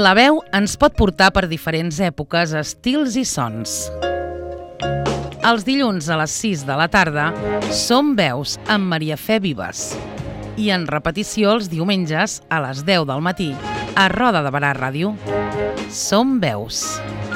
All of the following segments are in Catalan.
La veu ens pot portar per diferents èpoques, estils i sons. Els dilluns a les 6 de la tarda Som Veus amb Maria Fe Vives i en repetició els diumenges a les 10 del matí a Roda de Barà Ràdio. Som Veus.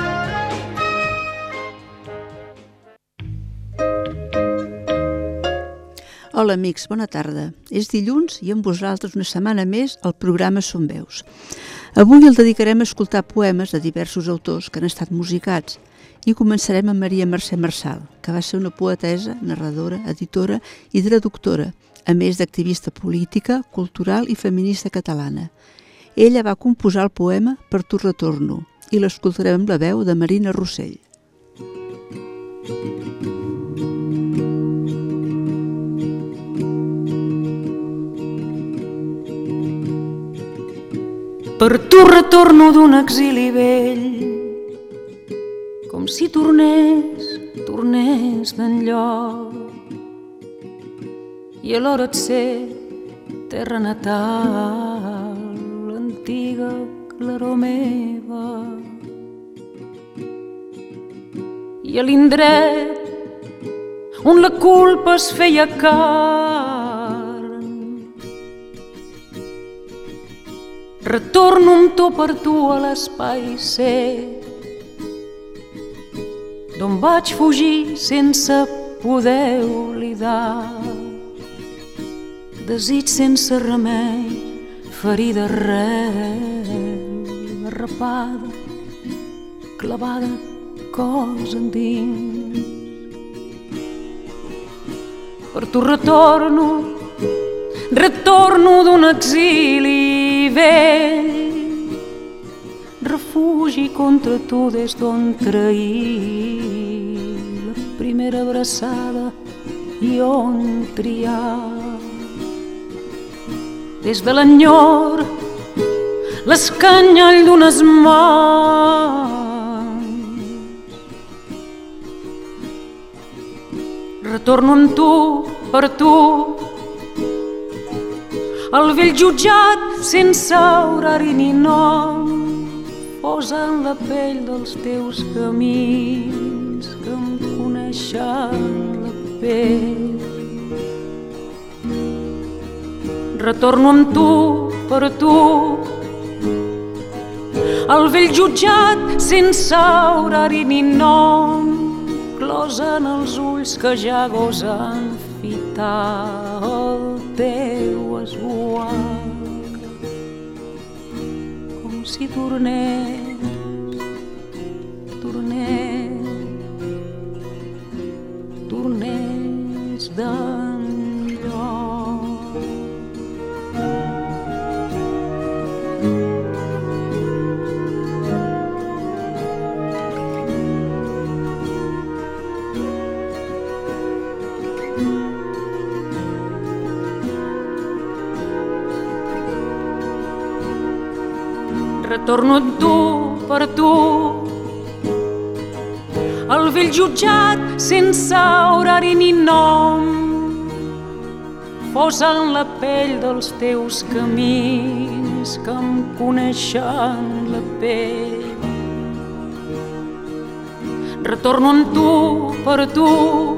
Hola amics, bona tarda. És dilluns i amb vosaltres una setmana més el programa Som Veus. Avui el dedicarem a escoltar poemes de diversos autors que han estat musicats i començarem amb Maria Mercè Marçal, que va ser una poetessa, narradora, editora i traductora, a més d'activista política, cultural i feminista catalana. Ella va composar el poema Per tu retorno i l'escoltarem amb la veu de Marina Rossell. Per tu retorno d'un exili vell, com si tornés d'enlloc, i alhora et sé terra natal, l'antiga claror meva, i a l'indret on la culpa es feia carn. Retorno amb tu per tu a l'espai sec, d'on vaig fugir sense poder oblidar. Desig sense remei, ferida arrel, arrapada, clavada cos endins. Per tu retorno d'un exili vell, refugi contra tu des d'on trair la primera abraçada i on triar. Des de l'enyor, l'escanyall d'unes mans, retorno amb tu, per tu, el vell jutjat sense horari ni nom, posa en la pell dels teus camins que em coneixen la pell. Retorno amb tu, per tu, el vell jutjat sense horari ni nom, closa en els ulls que ja gosen fitar el teu esbuac, com si tornés d'enlloc. Retorno amb tu, per tu, el vell jutjat sense horari ni nom, fosa en la pell dels teus camins que em coneixen la pell. Retorno amb tu, per tu,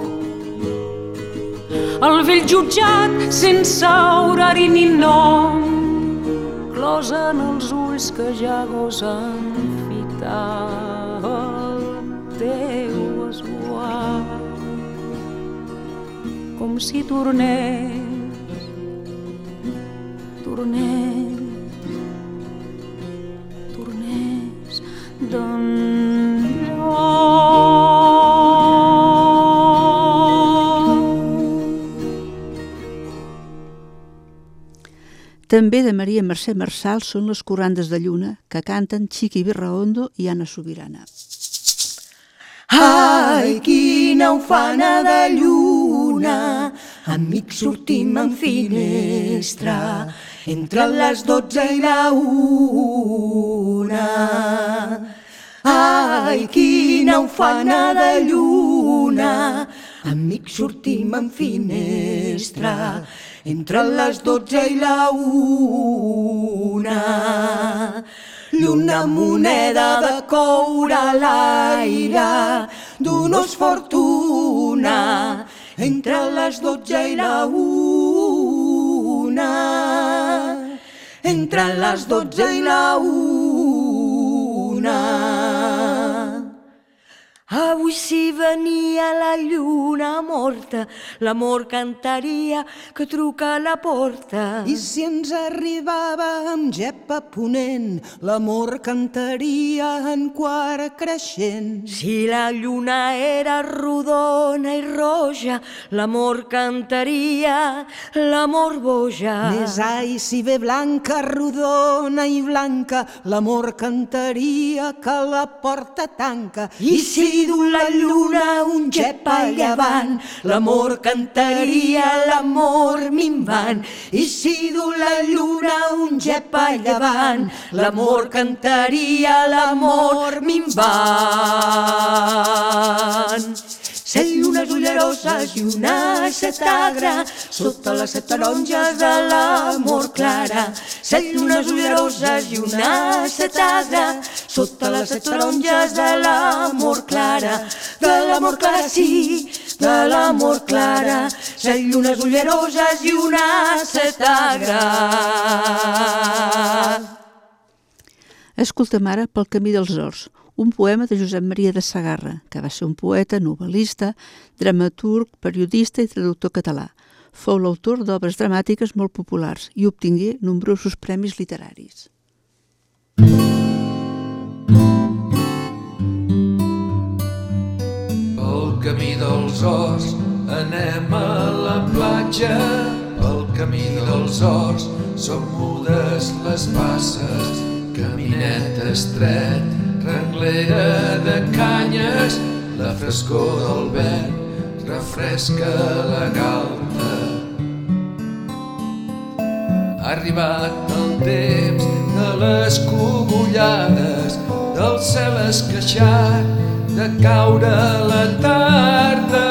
el vell jutjat sense horari ni nom, closa en els ulls que ja gosen fitar el teu esbuac, com si tornés També de Maria Mercè Marçal són les corrandes de lluna que canten Chiqui Birraondo i Anna Sobirana. Ai, quina ufana de lluna, amics sortim en finestra, entre les 12 i la 1. Ai, quina ufana de lluna, amics sortim en finestra, entre les 12 i la 1. Lluna una moneda de coure a l'aire, d'un-os fortuna, entre les 12 i la 1. Entre les 12 i la 1. Avui si venia la lluna morta, l'amor cantaria que truca a la porta. I si ens arribava amb gep a ponent, l'amor cantaria en quart creixent. Si la lluna era rodona i roja, l'amor cantaria l'amor boja. Més ai, si ve blanca, rodona i blanca, l'amor cantaria que la porta tanca. I si du la lluna un gep a llevant, l'amor cantaria l'amor minvant. I si du la lluna un gep a llevant, l'amor cantaria l'amor minvant. Set llunes ulleroses i una setagra sota les 7 taronges de l'amor clara. Set llunes ulleroses i una setagra sota les 7 taronges de l'amor clara. De l'amor clara, sí, de l'amor clara. Set llunes ulleroses i una setagra. Escoltem ara Pel camí dels horts, un poema de Josep Maria de Sagarra, que va ser un poeta, novel·lista, dramaturg, periodista i traductor català. Fou l'autor d'obres dramàtiques molt populars i obtingué nombrosos premis literaris. Pel camí dels horts anem a la platja, pel camí dels horts són mudes les passes, caminet estret, renglera de canyes, la frescor del vent refresca la galta. Ha arribat el temps de les cogullades, del cel esqueixat, de caure la tarda.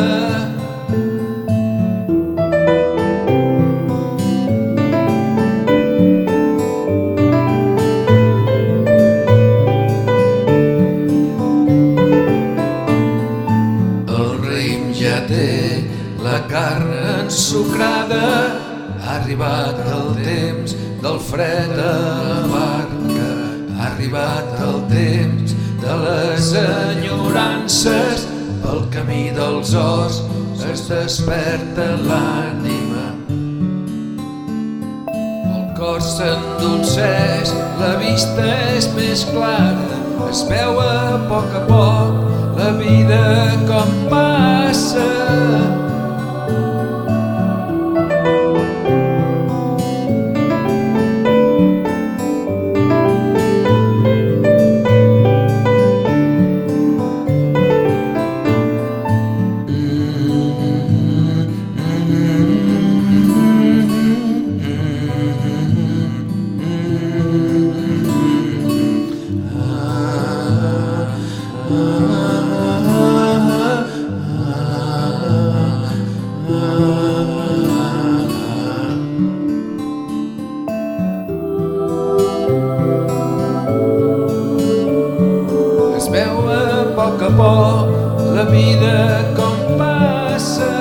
Carn ensucrada, ha arribat el temps del fred a la barca, ha arribat el temps de les enyorances, pel camí dels horts es desperta l'ànima. El cor s'endolceix, la vista és més clara, es veu a poc la vida com passa. La vida com passa.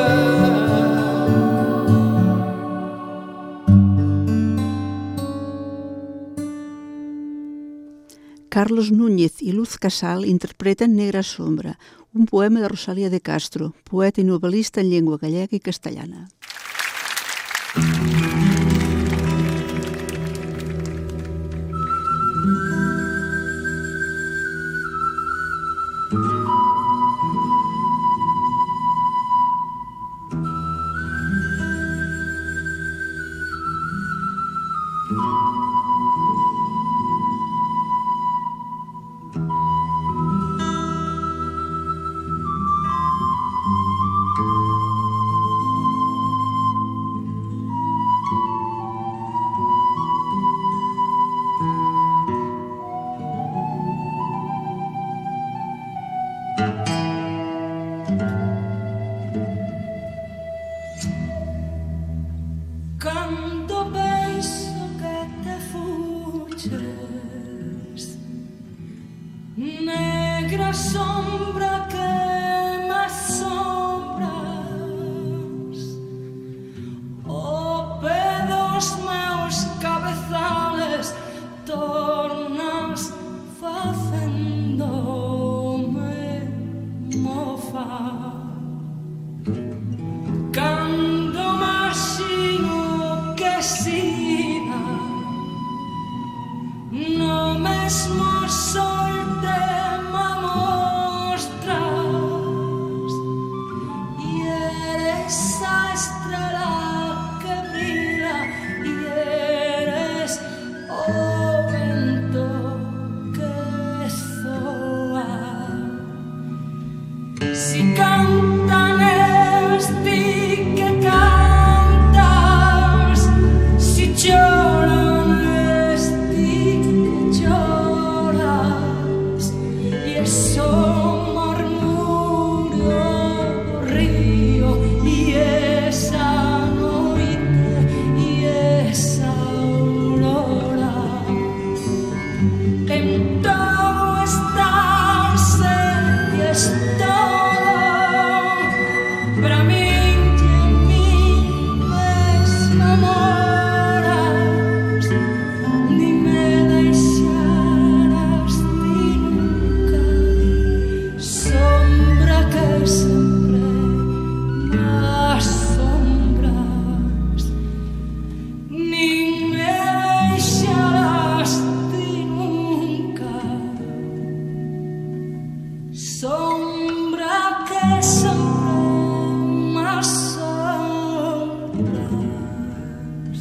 Carlos Núñez i Luz Casal interpreten Negra Sombra, un poema de Rosalía de Castro, poeta i novel·lista en llengua gallega i castellana. Quando penso che te fugges quina sombra que m'assombres, oh pedos meus cabezales, tornas facendome mofar. Cando imagino que siga no mesmo sol te me mostras y eres a estrela que brilla y eres o vento que soa. Si cantan esti que cantas, si lloran esti que lloras, y eso murmurio do río y esa noite y esa aurora. En todo estás y es todo, para mí mesmo moras, ni me deixarás ti nunca, sombra que sempre m'assombras, ni me deixarás ti nunca, sombra que sempre m'assombras.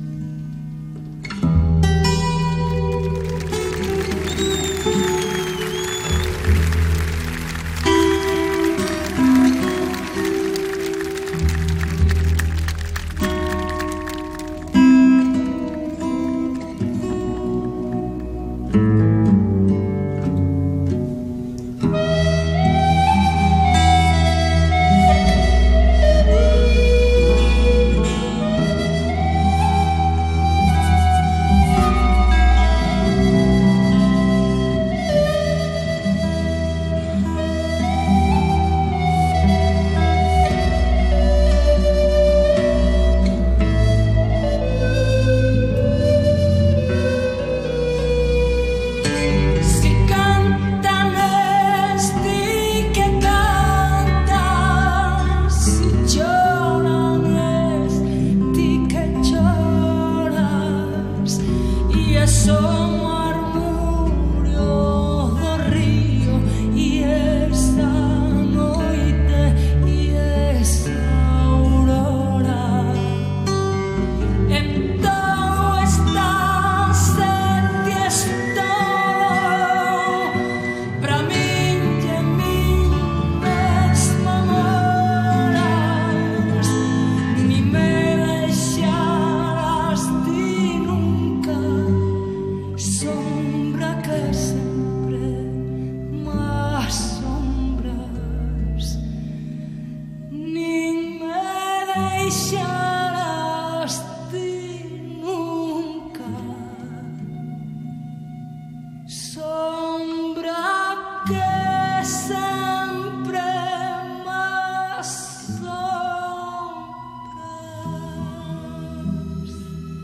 Si cantan esti que cantas, si lloran esti que lloras, y eso murmurio do río y esa noite y esa aurora. En todo estás y es todo, para mí y en mí mesmo moras, ni me deixarás ti nunca, sombra que sempre m'assombras, ni me deixarás ti nunca, sombra que sempre m'assombras.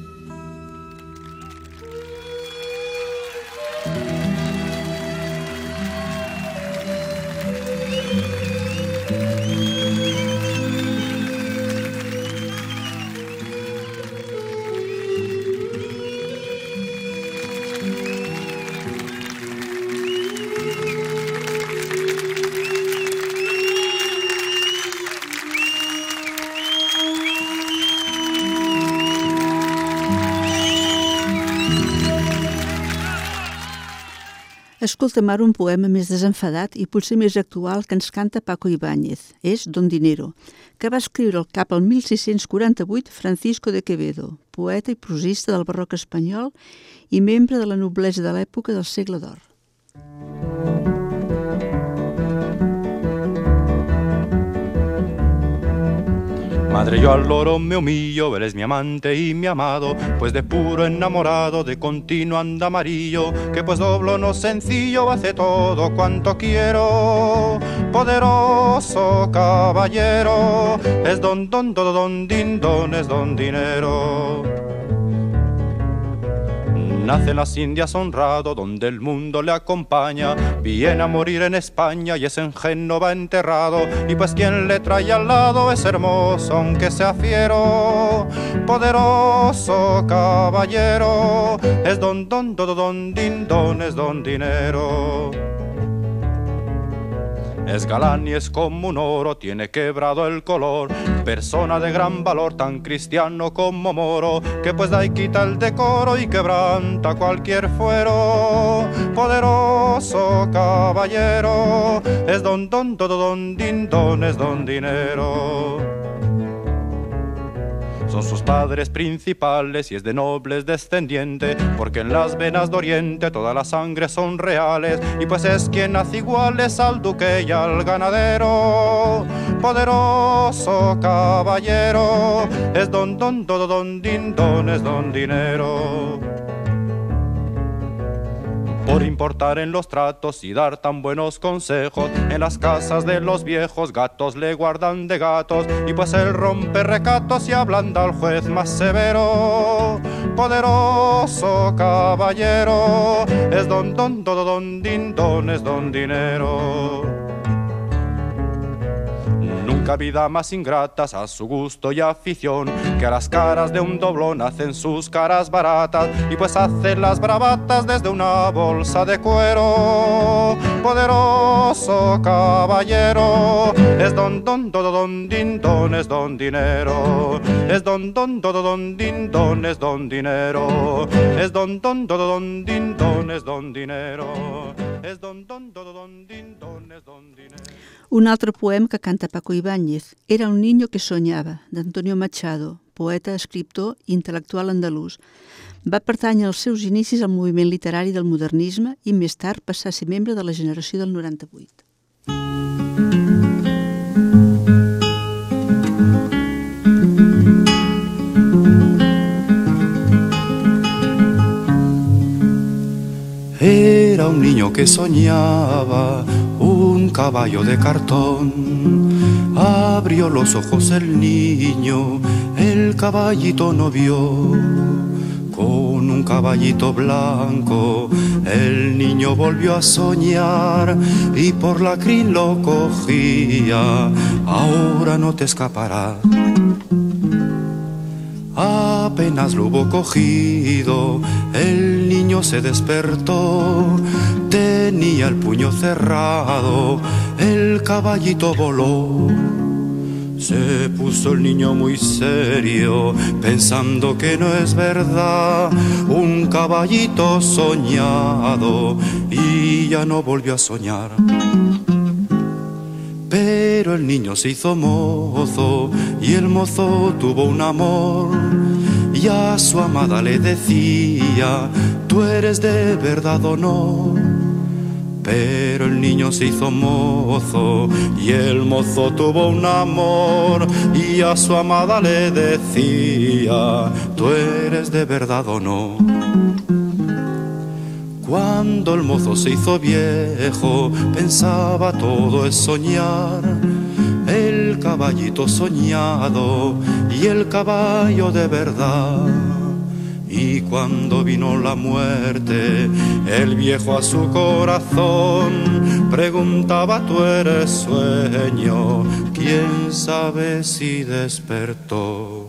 Escolta'm ara un poema més desenfadat i potser més actual que ens canta Paco Ibáñez. És Don Dinero, que va escriure cap al 1648 Francisco de Quevedo, poeta i prosista del barroc espanyol i membre de la noblesa de l'època del Segle d'Or. Madre, yo al loro me humillo, él es mi amante y mi amado, pues de puro enamorado, de continuo anda amarillo, que pues doblo no sencillo, hace todo cuanto quiero. Poderoso caballero, es don din don, es don dinero. Nace en las Indias honrado, donde el mundo le acompaña, viene a morir en España y es en Génova enterrado, y pues quien le trae al lado es hermoso aunque sea fiero. Poderoso caballero, es don din don, es don dinero. Es galán y es como un oro, tiene quebrado el color, persona de gran valor, tan cristiano como moro, que pues da y quita el decoro y quebranta cualquier fuero. Poderoso caballero, es don din don, es don dinero. Son sus padres principales y es de nobles descendiente, porque en las venas de Oriente toda la sangre son reales, y pues es quien hace iguales al duque y al ganadero. Poderoso caballero, es don din don, es don dinero. Por importar en los tratos y dar tan buenos consejos, en las casas de los viejos gatos le guardan de gatos, y pues él rompe recatos y ablanda al juez más severo. Poderoso caballero, es don din don, es don dinero. Nunca vida más ingratas a su gusto y afición, que a las caras de un doblón hacen sus caras baratas, y pues hacen las bravatas desde una bolsa de cuero. Poderoso caballero, es don din don, es don dinero. Es don din don, es don dinero. Es don din don, es don dinero. Es don din don, es don dinero. Un altre poema que canta Paco Ibáñez, Era un niño que soñava, d'Antonio Machado, poeta, escriptor i intel·lectual andalús. Va pertànyer als seus inicis al moviment literari del modernisme i més tard passà a ser membre de la generació del 98. Era un niño que soñaba un caballo de cartón. Abrió los ojos el niño, el caballito no vio. Con un caballito blanco el niño volvió a soñar, y por la crin lo cogía, ahora no te escaparás. Apenas lo hubo cogido, el niño se despertó, tenía el puño cerrado, el caballito voló. Se puso el niño muy serio, pensando que no es verdad, un caballito soñado, y ya no volvió a soñar. Pero el niño se hizo mozo y el mozo tuvo un amor, y a su amada le decía, tú eres de verdad o no. Pero el niño se hizo mozo y el mozo tuvo un amor, y a su amada le decía, tú eres de verdad o no. Cuando el mozo se hizo viejo, pensaba todo es soñar, el caballito soñado y el caballo de verdad. Y cuando vino la muerte, el viejo a su corazón preguntaba, ¿tú eres sueño? ¿Quién sabe si despertó?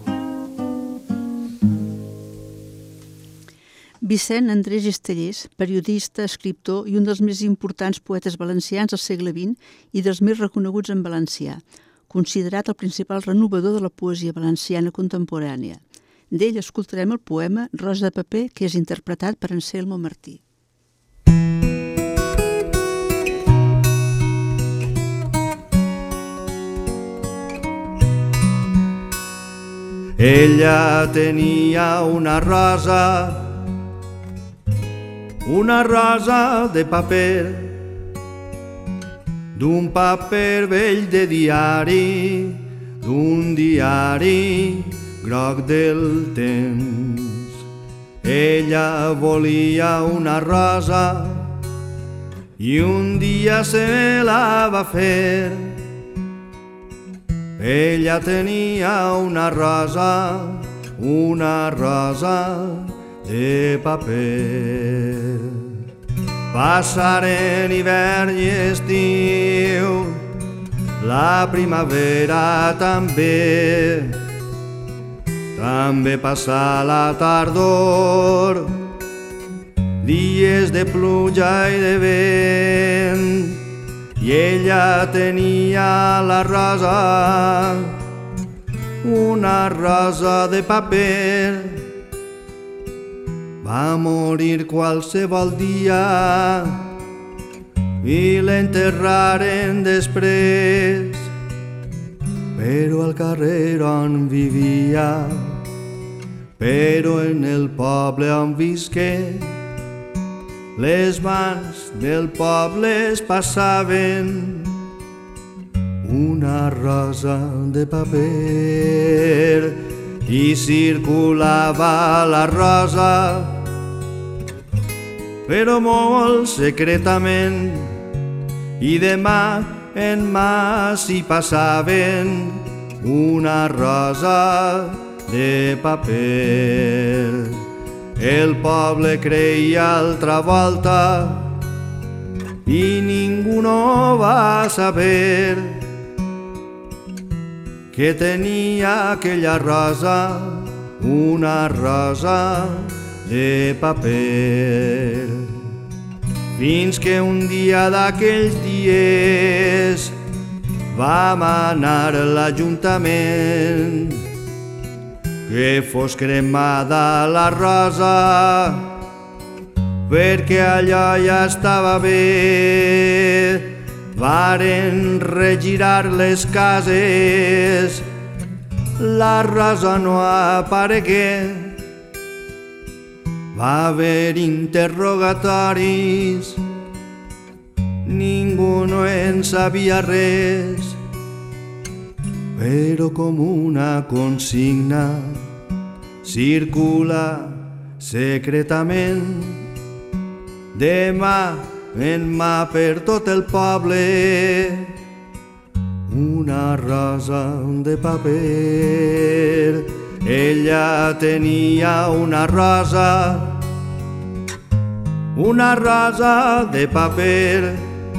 Vicent Andrés Estellés, periodista, escriptor i un dels més importants poetes valencians del segle XX i dels més reconeguts en valencià, considerat el principal renovador de la poesia valenciana contemporània. D'ell escoltarem el poema Rosa de paper, que és interpretat per Anselmo Martí. Ella tenia una rosa de paper, d'un paper vell de diari, d'un diari groc del temps. Ella volia una rosa i un dia se la va fer. Ella tenia una rosa de paper. Passaren hivern i estiu, la primavera també. També passa la tardor, dies de pluja i de vent, i ella tenia la rosa, una rosa de paper. Va morir qualsevol dia i l'enterraren després, però al carrer on vivia, però en el poble on visqué, les mans del poble es passaven una rosa de paper i circulava la rosa, però molt secretament, i de mà en mà s'hi passaven una rosa de paper. El poble creia altra volta i ningú no va saber que tenia aquella rosa, una rosa de paper. Fins que un dia d'aquells dies vam anar a l'Ajuntament que fos cremada la rosa, perquè allò ja estava bé. Varen regirar les cases, la rosa no aparegué. Va haver interrogatoris, ningú no en sabia res, però com una consigna circula secretament de mà en mà per tot el poble una rosa de paper. Ella tenia una rosa de paper,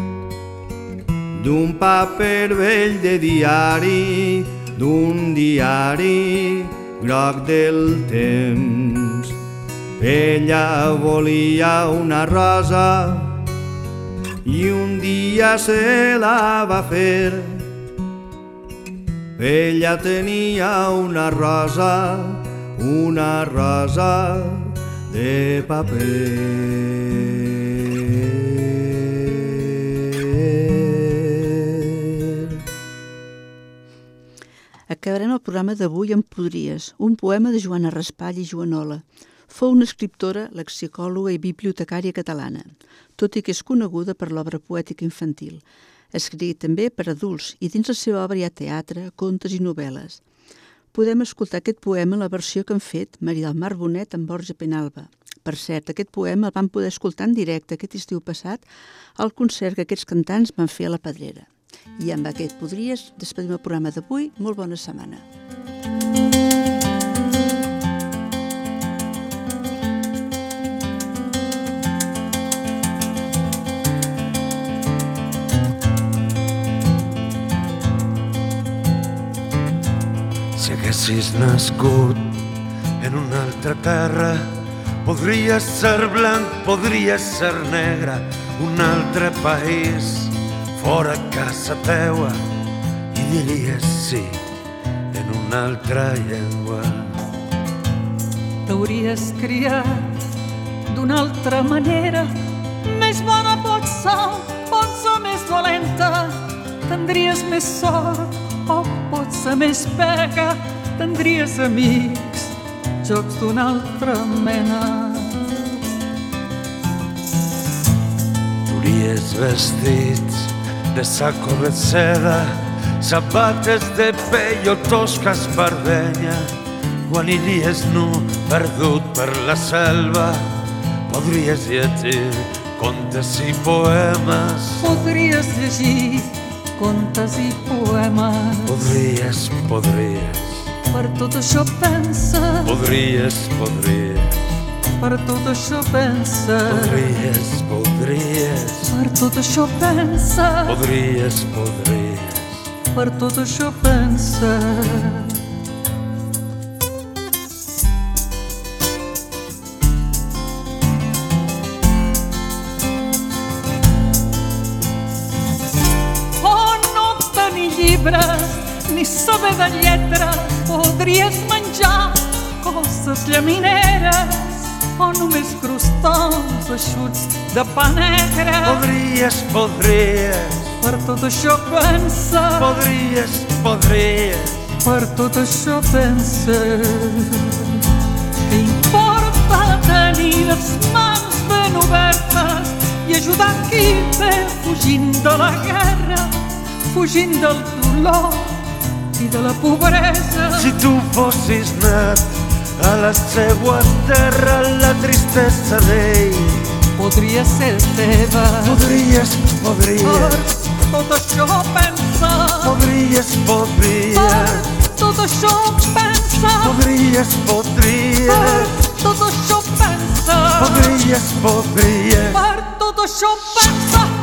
d'un paper vell de diari, d'un diari groc del temps. Ella volia una rosa i un dia se la va fer. Ella tenia una rosa de paper. Acabarem el programa d'avui amb Podries, un poema de Joana Raspall i Joanola. Fou una escriptora, lexicòloga i bibliotecària catalana, tot i que és coneguda per l'obra poètica infantil. Escrigué també per adults i dins la seva obra hi ha teatre, contes i novel·les. Podem escoltar aquest poema en la versió que han fet Maria del Mar Bonet amb Borja Penalba. Per cert, aquest poema el vam poder escoltar en directe aquest estiu passat al concert que aquests cantants van fer a la Pedrera. I amb aquest Podries despedim el programa d'avui. Molt bona setmana. Si haguessis nascut en una altra terra, podries ser blanc, podries ser negre, un altre país fora casa teua, i diries sí en una altra llengua. T'hauries criat d'una altra manera, més bona potser més dolenta, tindries més sort o potser més pega, tindries amics, jocs d'una altra mena. Duries vestits de saco de seda, sabates de pell o tosca espardenya. Quan inies nu, perdut per la selva, podries llegir contes i poemes. Podries llegir contes i poemes. Podries. Per tot això pensa. Podries. Per tot això pensa. Podries. Per tot això pensa. Podries. Per tot això pensa. Ni saber de lletres, podries menjar coses llamineres o només crostons eixuts de pa negre. Podries. Per tot això pensa. Podries. Per tot això pensa. Què importa tenir les mans ben obertes i ajudar qui ve fugint de la guerra, fugint del dolor i de la pobresa. Si tu fossis nat a la seua terra, la tristesa d'ell podria ser teva. Podries. Per tot això pensa. Podries. Per tot això pensa. Podries. Per tot això pensa. Podries. Per tot això pensa.